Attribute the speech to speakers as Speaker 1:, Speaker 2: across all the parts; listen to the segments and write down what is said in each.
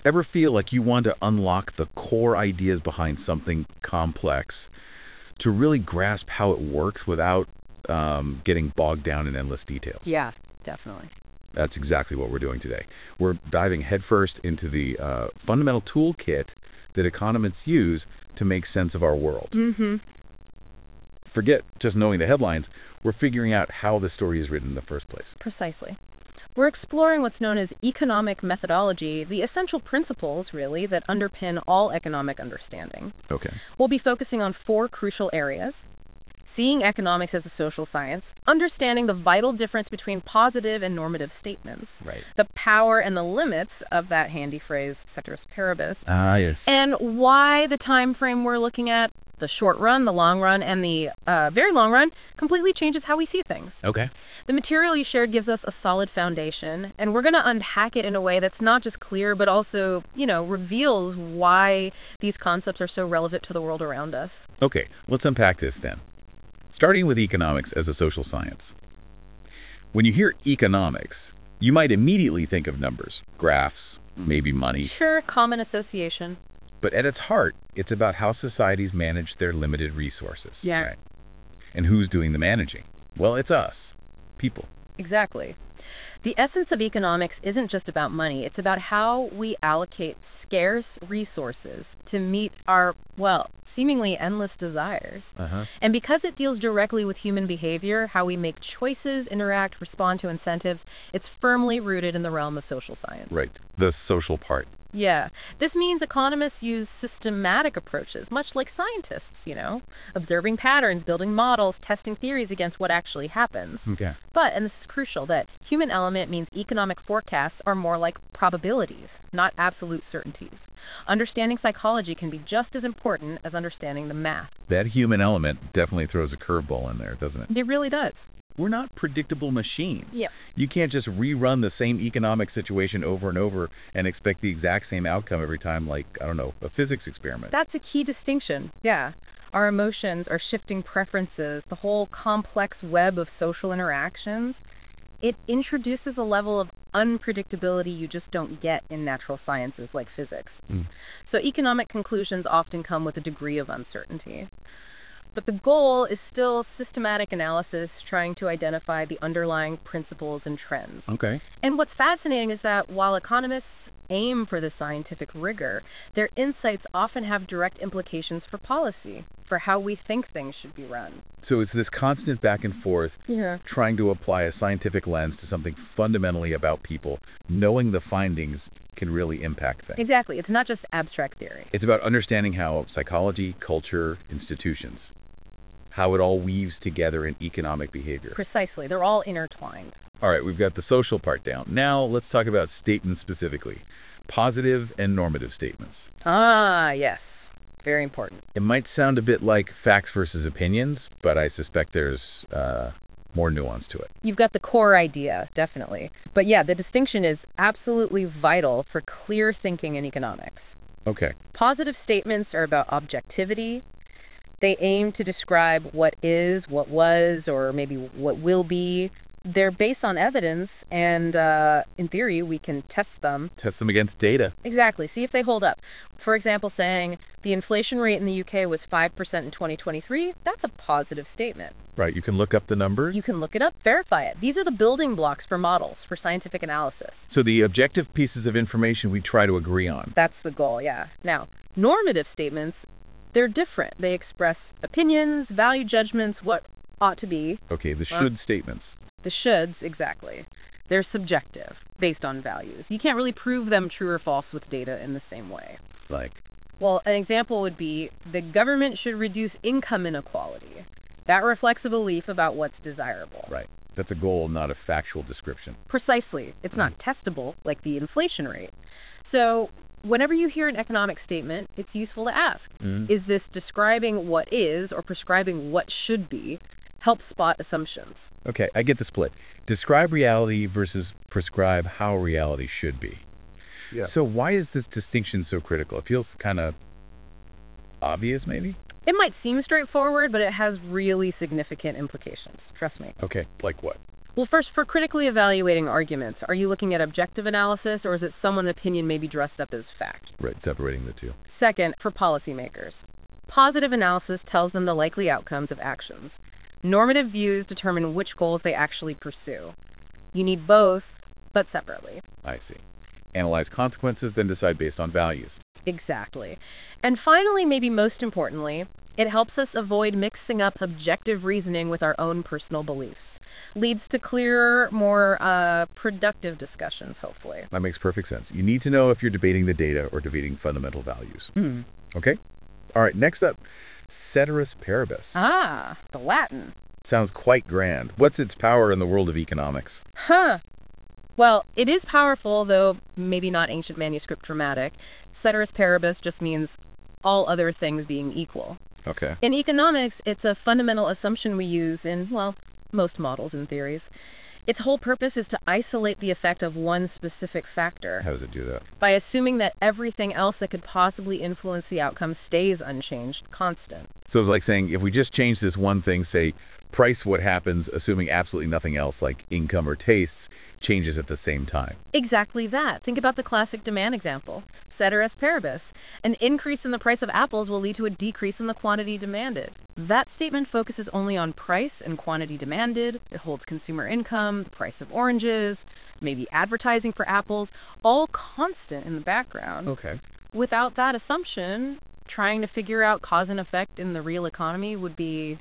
Speaker 1: Ever feel like you want to unlock the core ideas behind something complex to really grasp how it works without getting bogged down in endless details?
Speaker 2: Yeah, definitely.
Speaker 1: That's exactly what we're doing today. We're diving headfirst into the fundamental toolkit that economists use to make sense of our world.
Speaker 2: Mm-hmm.
Speaker 1: Forget just knowing the headlines. We're figuring out how the story is written in the first place.
Speaker 2: Precisely. We're exploring what's known as economic methodology, the essential principles, really, that underpin all economic understanding.
Speaker 1: Okay.
Speaker 2: We'll be focusing on four crucial areas: seeing economics as a social science, understanding the vital difference between positive and normative statements,
Speaker 1: Right.
Speaker 2: the power and the limits of that handy phrase, ceteris paribus,
Speaker 1: Ah, yes.
Speaker 2: and why the time frame we're looking at, the short run, the long run, and the very long run, completely changes how we see things.
Speaker 1: Okay.
Speaker 2: The material you shared gives us a solid foundation, and we're going to unpack it in a way that's not just clear, but also, reveals why these concepts are so relevant to the world around us.
Speaker 1: Okay, let's unpack this then. Starting with economics as a social science. When you hear economics, you might immediately think of numbers, graphs, maybe money.
Speaker 2: Sure, common association.
Speaker 1: But at its heart, it's about how societies manage their limited resources.
Speaker 2: Yeah.
Speaker 1: Right? And who's doing the managing? Well, it's us, people.
Speaker 2: Exactly. The essence of economics isn't just about money. It's about how we allocate scarce resources to meet our, well, seemingly endless desires.
Speaker 1: Uh-huh.
Speaker 2: And because it deals directly with human behavior, how we make choices, interact, respond to incentives, it's firmly rooted in the realm of social science.
Speaker 1: Right. The social part.
Speaker 2: Yeah. This means economists use systematic approaches, much like scientists, observing patterns, building models, testing theories against what actually happens.
Speaker 1: Okay.
Speaker 2: But, and this is crucial, that human element means economic forecasts are more like probabilities, not absolute certainties. Understanding psychology can be just as important as understanding the math.
Speaker 1: That human element definitely throws a curveball in there, doesn't it?
Speaker 2: It really does.
Speaker 1: We're not predictable machines.
Speaker 2: Yep.
Speaker 1: You can't just rerun the same economic situation over and over and expect the exact same outcome every time, like, I don't know, a physics experiment.
Speaker 2: That's a key distinction. Yeah. Our emotions, our shifting preferences, the whole complex web of social interactions, it introduces a level of unpredictability you just don't get in natural sciences like physics.
Speaker 1: Mm.
Speaker 2: So economic conclusions often come with a degree of uncertainty. But the goal is still systematic analysis, trying to identify the underlying principles and trends.
Speaker 1: Okay.
Speaker 2: And what's fascinating is that while economists aim for the scientific rigor, their insights often have direct implications for policy, for how we think things should be run.
Speaker 1: So it's this constant back and forth,
Speaker 2: Yeah.
Speaker 1: trying to apply a scientific lens to something fundamentally about people, knowing the findings can really impact things.
Speaker 2: Exactly. It's not just abstract theory.
Speaker 1: It's about understanding how psychology, culture, institutions, how it all weaves together in economic behavior.
Speaker 2: Precisely. They're all intertwined.
Speaker 1: All right, we've got the social part down. Now let's talk about statements specifically. Positive and normative statements.
Speaker 2: Ah, yes. Very important.
Speaker 1: It might sound a bit like facts versus opinions, but I suspect there's more nuance to it.
Speaker 2: You've got the core idea, definitely. But yeah, the distinction is absolutely vital for clear thinking in economics.
Speaker 1: Okay.
Speaker 2: Positive statements are about objectivity. They aim to describe what is, what was, or maybe what will be. They're based on evidence, and in theory, we can test them.
Speaker 1: Test them against data.
Speaker 2: Exactly. See if they hold up. For example, saying the inflation rate in the UK was 5% in 2023, that's a positive statement.
Speaker 1: Right, you can look up the numbers.
Speaker 2: You can look it up, verify it. These are the building blocks for models, for scientific analysis.
Speaker 1: So the objective pieces of information we try to agree on.
Speaker 2: That's the goal, yeah. Now, normative statements, they're different. They express opinions, value judgments, what ought to be.
Speaker 1: Okay, the should statements.
Speaker 2: The shoulds, exactly. They're subjective, based on values. You can't really prove them true or false with data in the same way.
Speaker 1: Like,
Speaker 2: Well, an example would be the government should reduce income inequality. That reflects a belief about what's desirable.
Speaker 1: right. That's a goal, not a factual description.
Speaker 2: Precisely. It's not testable, like the inflation rate. So, whenever you hear an economic statement, it's useful to ask, is this describing what is or prescribing what should be? Help spot assumptions.
Speaker 1: Okay, I get the split. Describe reality versus prescribe how reality should be.
Speaker 3: Yeah.
Speaker 1: So why is this distinction so critical? It feels kind of obvious, maybe?
Speaker 2: It might seem straightforward, but it has really significant implications. Trust me.
Speaker 1: Okay, like what?
Speaker 2: Well, first, for critically evaluating arguments, are you looking at objective analysis, or is it someone's opinion maybe dressed up as fact?
Speaker 1: Right, separating the two.
Speaker 2: Second, for policymakers, positive analysis tells them the likely outcomes of actions. Normative views determine which goals they actually pursue. You need both, but separately.
Speaker 1: I see. Analyze consequences, then decide based on values.
Speaker 2: Exactly. And finally, maybe most importantly, it helps us avoid mixing up objective reasoning with our own personal beliefs. Leads to clearer, more productive discussions, hopefully.
Speaker 1: That makes perfect sense. You need to know if you're debating the data or debating fundamental values. Okay? All right, next up, ceteris paribus.
Speaker 2: Ah, the Latin.
Speaker 1: Sounds quite grand. What's its power in the world of economics?
Speaker 2: Huh. Well, it is powerful, though maybe not ancient manuscript dramatic. Ceteris paribus just means all other things being equal.
Speaker 1: Okay.
Speaker 2: In economics, it's a fundamental assumption we use in, well, most models and theories. Its whole purpose is to isolate the effect of one specific factor
Speaker 1: How does it do that?
Speaker 2: by assuming that everything else that could possibly influence the outcome stays unchanged, constant.
Speaker 1: So it's like saying if we just change this one thing, say, price what happens, assuming absolutely nothing else like income or tastes changes at the same time.
Speaker 2: Exactly that. Think about the classic demand example. Ceteris paribus. An increase in the price of apples will lead to a decrease in the quantity demanded. That statement focuses only on price and quantity demanded. It holds consumer income, the price of oranges, maybe advertising for apples, all constant in the background.
Speaker 1: Okay.
Speaker 2: Without that assumption, trying to figure out cause and effect in the real economy would be,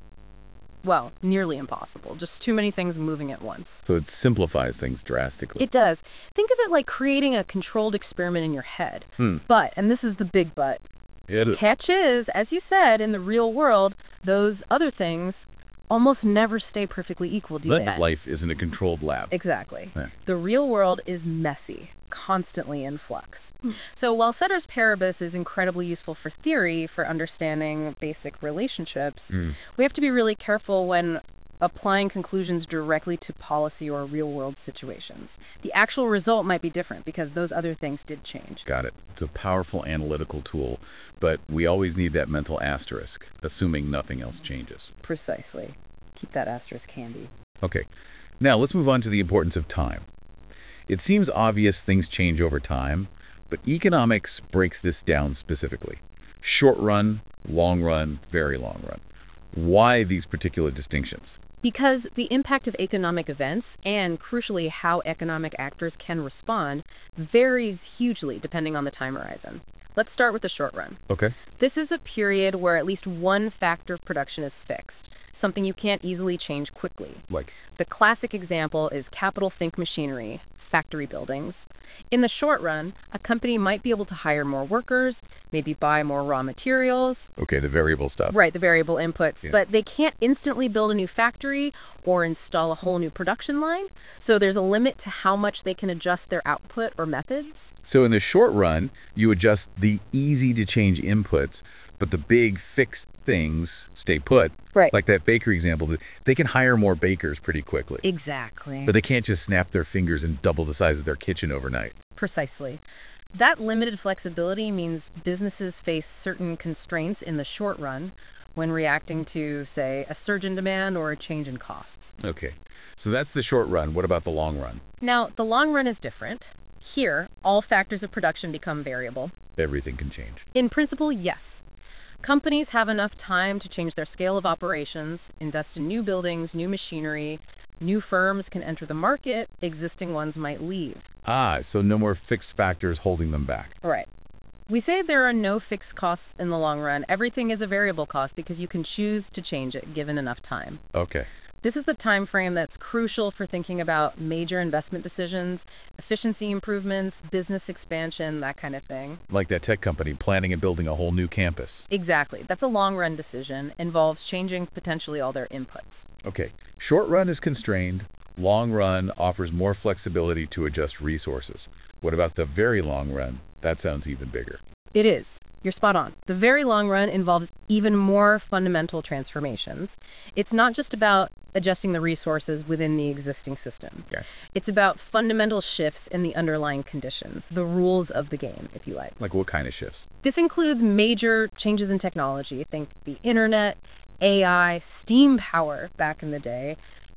Speaker 2: well, nearly impossible. Just too many things moving at once.
Speaker 1: So it simplifies things drastically.
Speaker 2: It does. Think of it like creating a controlled experiment in your head. But, and this is the big but, catch is, as you said, in the real world, those other things almost never stay perfectly equal, do they?
Speaker 1: Life isn't a controlled lab.
Speaker 2: Exactly.
Speaker 1: Yeah.
Speaker 2: The real world is messy, constantly in flux. So while ceteris paribus is incredibly useful for theory, for understanding basic relationships, we have to be really careful when applying conclusions directly to policy or real-world situations. The actual result might be different because those other things did change.
Speaker 1: Got it. It's a powerful analytical tool, but we always need that mental asterisk, assuming nothing else changes.
Speaker 2: Precisely. Keep that asterisk handy.
Speaker 1: Okay, now let's move on to the importance of time. It seems obvious things change over time, but economics breaks this down specifically. Short run, long run, very long run. Why these particular distinctions?
Speaker 2: Because the impact of economic events, and crucially how economic actors can respond, varies hugely depending on the time horizon. Let's start with the short run.
Speaker 1: Okay.
Speaker 2: This is a period where at least one factor of production is fixed, something you can't easily change quickly.
Speaker 1: Like,
Speaker 2: The classic example is capital think machinery, factory buildings. In the short run, a company might be able to hire more workers, maybe buy more raw materials.
Speaker 1: okay, the variable stuff.
Speaker 2: Right, the variable inputs.
Speaker 1: Yeah.
Speaker 2: But they can't instantly build a new factory or install a whole new production line. So there's a limit to how much they can adjust their output or methods.
Speaker 1: So in the short run, you adjust the easy-to-change inputs, but the big fixed things stay put.
Speaker 2: Right.
Speaker 1: Like that bakery example, they can hire more bakers pretty quickly,
Speaker 2: Exactly.
Speaker 1: but they can't just snap their fingers and double the size of their kitchen overnight.
Speaker 2: Precisely. That limited flexibility means businesses face certain constraints in the short run when reacting to, say, a surge in demand or a change in costs.
Speaker 1: Okay, so that's the short run. What about the long run?
Speaker 2: Now, the long run is different. Here, all factors of production become variable.
Speaker 1: Everything can change.
Speaker 2: In principle, yes. Companies have enough time to change their scale of operations, invest in new buildings, new machinery. New firms can enter the market, existing ones might leave.
Speaker 1: So no more fixed factors holding them back.
Speaker 2: Right. We say there are no fixed costs in the long run. Everything is a variable cost because you can choose to change it given enough time.
Speaker 1: Okay.
Speaker 2: This is the time frame that's crucial for thinking about major investment decisions, efficiency improvements, business expansion, that kind of thing.
Speaker 1: Like that tech company planning and building a whole new campus.
Speaker 2: Exactly. That's a long-run decision, involves changing potentially all their inputs.
Speaker 1: Okay, short run is constrained. Long run offers more flexibility to adjust resources. What about the very long run? That sounds even bigger.
Speaker 2: It is. You're spot on. The very long run involves even more fundamental transformations. It's not just about adjusting the resources within the existing system.
Speaker 1: Yeah.
Speaker 2: It's about fundamental shifts in the underlying conditions, the rules of the game, if you like.
Speaker 1: Like what kind of shifts?
Speaker 2: This includes major changes in technology. Think the internet, AI, steam power back in the day,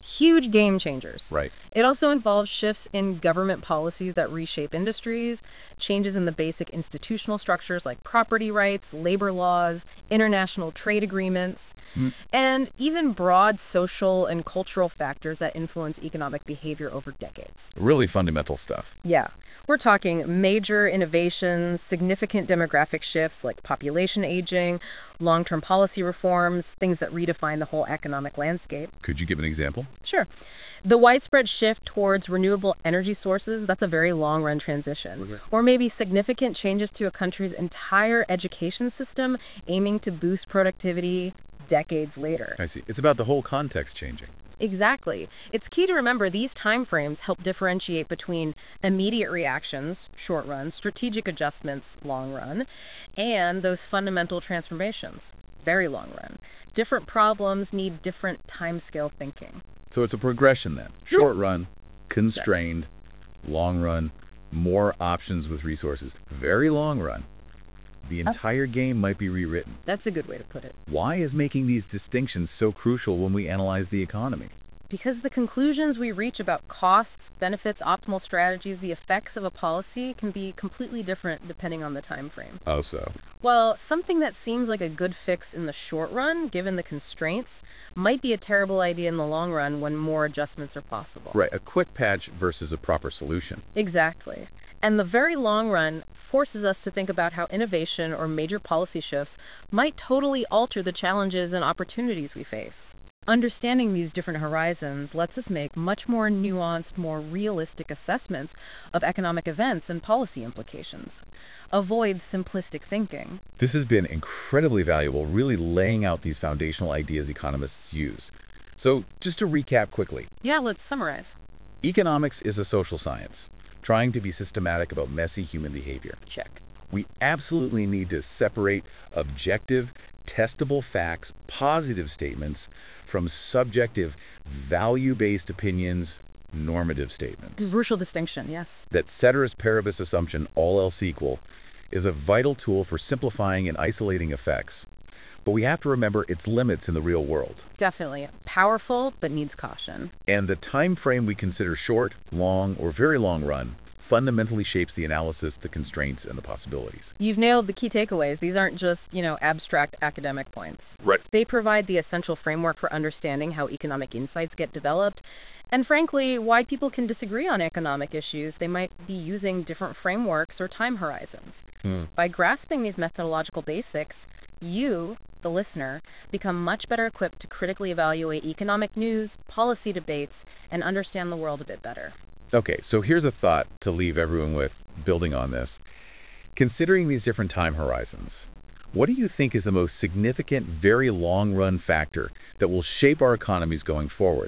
Speaker 2: Huge game changers.
Speaker 1: Right.
Speaker 2: It also involves shifts in government policies that reshape industries, changes in the basic institutional structures like property rights, labor laws, international trade agreements,
Speaker 1: Mm,
Speaker 2: and even broad social and cultural factors that influence economic behavior over decades.
Speaker 1: Really fundamental stuff.
Speaker 2: Yeah, we're talking major innovations, significant demographic shifts like population aging, long-term policy reforms, things that redefine the whole economic landscape.
Speaker 1: Could you give an example?
Speaker 2: Sure. The widespread shift towards renewable energy sources, that's a very long-run transition.
Speaker 1: Okay.
Speaker 2: Or maybe significant changes to a country's entire education system aiming to boost productivity decades later.
Speaker 1: I see. It's about the whole context changing.
Speaker 2: Exactly. It's key to remember these timeframes help differentiate between immediate reactions, short run, strategic adjustments, long run, and those fundamental transformations, very long run. Different problems need different timescale thinking.
Speaker 1: So it's a progression then. Short run, constrained, long run, more options with resources. Very long run. The entire game might be rewritten.
Speaker 2: That's a good way to put it.
Speaker 1: Why is making these distinctions so crucial when we analyze the economy?
Speaker 2: Because the conclusions we reach about costs, benefits, optimal strategies, the effects of a policy can be completely different depending on the time frame.
Speaker 1: Oh, so.
Speaker 2: Well, something that seems like a good fix in the short run, given the constraints, might be a terrible idea in the long run when more adjustments are possible.
Speaker 1: Right, a quick patch versus a proper solution.
Speaker 2: Exactly. And the very long run forces us to think about how innovation or major policy shifts might totally alter the challenges and opportunities we face. Understanding these different horizons lets us make much more nuanced, more realistic assessments of economic events and policy implications. Avoid simplistic thinking.
Speaker 1: This has been incredibly valuable, really laying out these foundational ideas economists use. So, just to recap quickly,
Speaker 2: Yeah, let's summarize.
Speaker 1: economics is a social science, trying to be systematic about messy human behavior.
Speaker 2: Check.
Speaker 1: We absolutely need to separate objective, testable facts, positive statements, from subjective, value-based opinions, normative statements.
Speaker 2: Crucial distinction, yes.
Speaker 1: That ceteris paribus assumption, all else equal, is a vital tool for simplifying and isolating effects. But we have to remember its limits in the real world.
Speaker 2: Definitely. Powerful, but needs caution.
Speaker 1: And the time frame we consider short, long, or very long run fundamentally shapes the analysis, the constraints, and the possibilities.
Speaker 2: You've nailed the key takeaways. These aren't just, abstract academic points.
Speaker 1: Right.
Speaker 2: They provide the essential framework for understanding how economic insights get developed, and frankly, why people can disagree on economic issues. They might be using different frameworks or time horizons. By grasping these methodological basics, you, the listener, become much better equipped to critically evaluate economic news, policy debates, and understand the world a bit better.
Speaker 1: Okay, so here's a thought to leave everyone with, building on this. Considering these different time horizons, what do you think is the most significant, very long-run factor that will shape our economies going forward?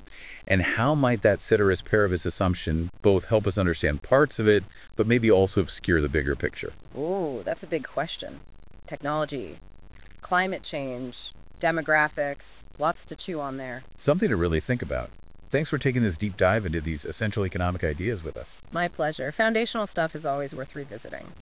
Speaker 1: And how might that ceteris paribus assumption both help us understand parts of it, but maybe also obscure the bigger picture?
Speaker 2: Ooh, that's a big question. Technology, climate change, demographics, lots to chew on there.
Speaker 1: Something to really think about. Thanks for taking this deep dive into these essential economic ideas with us.
Speaker 2: My pleasure. Foundational stuff is always worth revisiting.